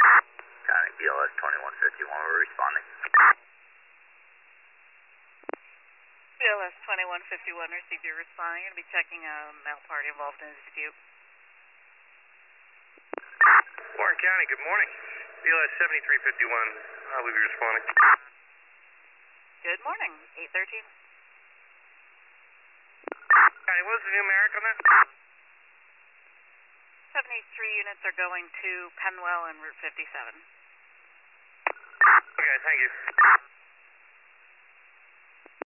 County BLS 2151, we're responding. BLS 2151, received your response. You're going to be checking a male party involved in a dispute. Warren County, good morning. BLS 7351, I believe you're responding. Good morning, 813. County, what was the numeric on that? 73 units are going to Penwell and Route 57. Okay, thank you.